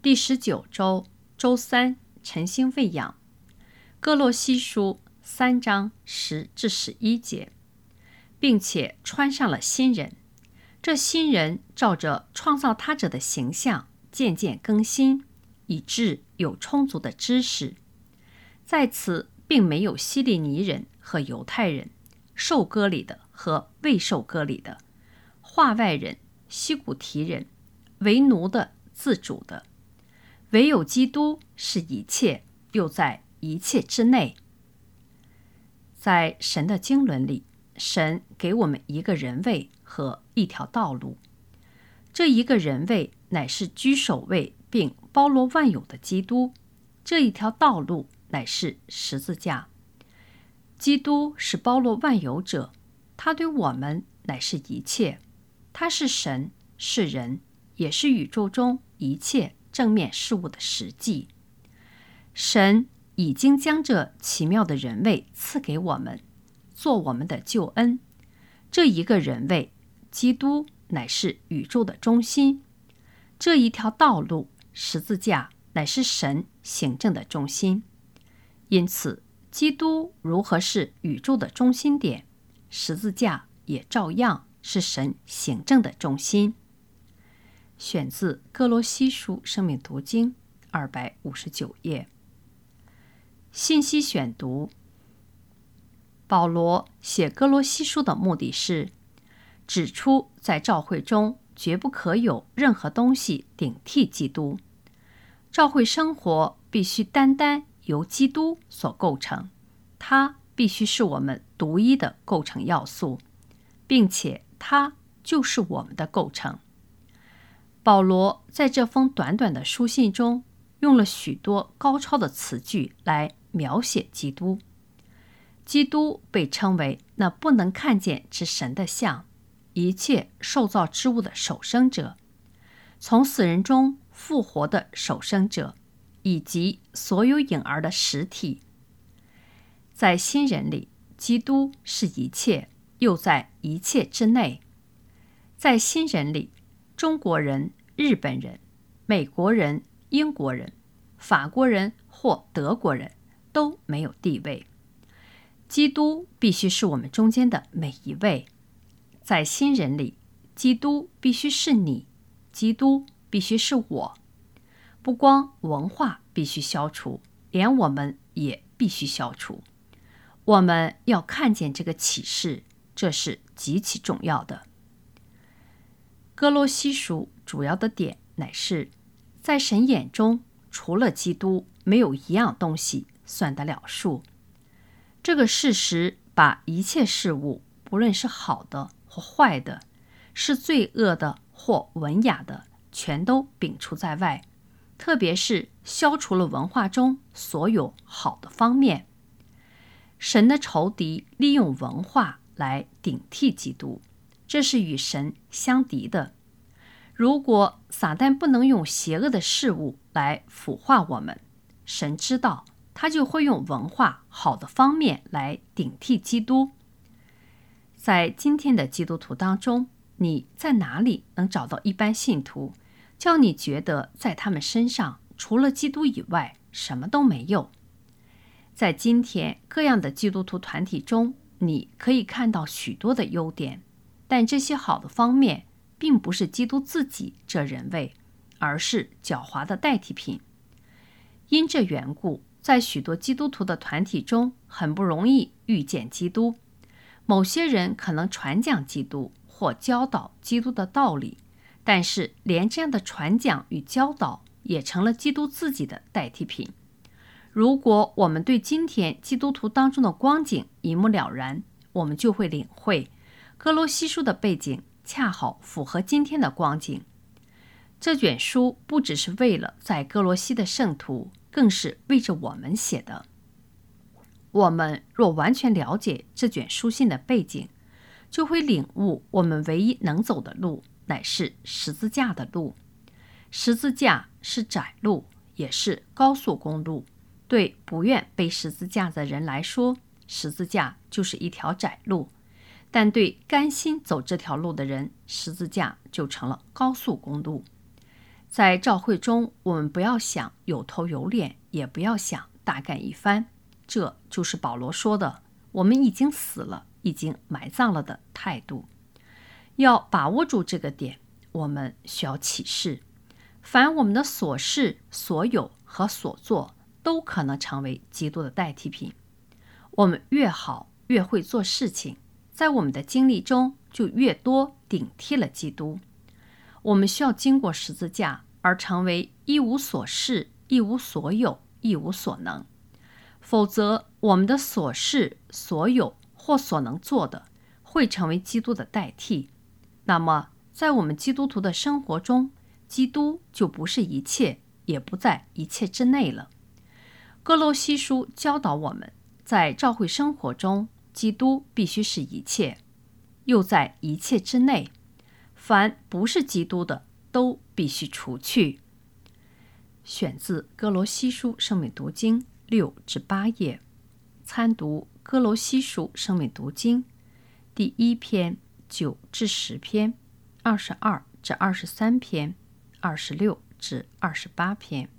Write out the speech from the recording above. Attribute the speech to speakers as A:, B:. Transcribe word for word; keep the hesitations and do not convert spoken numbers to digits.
A: 第十九周周三，晨星喂养。哥罗西书三章十至十一节，并且穿上了新人。这新人照着创造他者的形象渐渐更新，以致有充足的知识。在此并没有希利尼人和犹太人，受割礼的和未受割礼的，化外人、西古提人，为奴的、自主的，唯有基督是一切，又在一切之内。在神的经纶里，神给我们一个人位和一条道路。这一个人位乃是居首位并包罗万有的基督，这一条道路乃是十字架。基督是包罗万有者，他对我们乃是一切，他是神，是人，也是宇宙中一切正面事物的实际。神已经将这奇妙的人位赐给我们，做我们的救恩。这一个人位，基督乃是宇宙的中心。这一条道路，十字架，乃是神行政的中心。因此，基督如何是宇宙的中心点，十字架也照样是神行政的中心。选自哥罗西书生命读经二百五十九页。信息选读：保罗写哥罗西书的目的是指出，在教会中绝不可有任何东西顶替基督。教会生活必须单单由基督所构成，它必须是我们独一的构成要素，并且它就是我们的构成。保罗在这封短短的书信中用了许多高超的词句来描写基督。基督被称为那不能看见之神的像，一切受造之物的首生者，从死人中复活的首生者，以及所有影儿的实体。在新人里，基督是一切，又在一切之内。在新人里，中国人、日本人、美国人、英国人、法国人或德国人都没有地位。基督必须是我们中间的每一位。在新人里，基督必须是你，基督必须是我。不光文化必须消除，连我们也必须消除。我们要看见这个启示，这是极其重要的。哥罗西书主要的点乃是，在神眼中，除了基督，没有一样东西算得了数。这个事实把一切事物，不论是好的或坏的，是罪恶的或文雅的，全都摒除在外，特别是消除了文化中所有好的方面。神的仇敌利用文化来顶替基督，这是与神相敌的。如果撒旦不能用邪恶的事物来腐化我们，神知道他就会用文化好的方面来顶替基督。在今天的基督徒当中，你在哪里能找到一般信徒，叫你觉得在他们身上除了基督以外什么都没有？在今天各样的基督徒团体中，你可以看到许多的优点，但这些好的方面并不是基督自己这人位，而是狡猾的代替品。因这缘故，在许多基督徒的团体中很不容易遇见基督。某些人可能传讲基督或教导基督的道理，但是连这样的传讲与教导也成了基督自己的代替品。如果我们对今天基督徒当中的光景一目了然，我们就会领会哥罗西书的背景恰好符合今天的光景。这卷书不只是为了在哥罗西的圣徒，更是为着我们写的。我们若完全了解这卷书信的背景，就会领悟我们唯一能走的路乃是十字架的路。十字架是窄路，也是高速公路。对不愿背十字架的人来说，十字架就是一条窄路，但对甘心走这条路的人，十字架就成了高速公路。 在教会中，我们不要想有头有脸，也不要想大干一番，这就是保罗说的我们已经死了，已经埋葬了的态度。要把握住这个点，我们需要启示，凡我们的所事、所有和所做都可能成为基督的代替品。我们越好，越会做事情，在我们的经历中就越多顶替了基督。我们需要经过十字架而成为一无所事、一无所有、一无所能，否则我们的所事、所有或所能做的会成为基督的代替。那么在我们基督徒的生活中，基督就不是一切，也不在一切之内了。哥罗西书教导我们，在教会生活中，基督必须是一切，又在一切之内，凡不是基督的都必须除去。选自哥罗西书生命读经六至八页，参读哥罗西书生命读经第一篇九至十篇，二十二至二十三篇，二十六至二十八篇。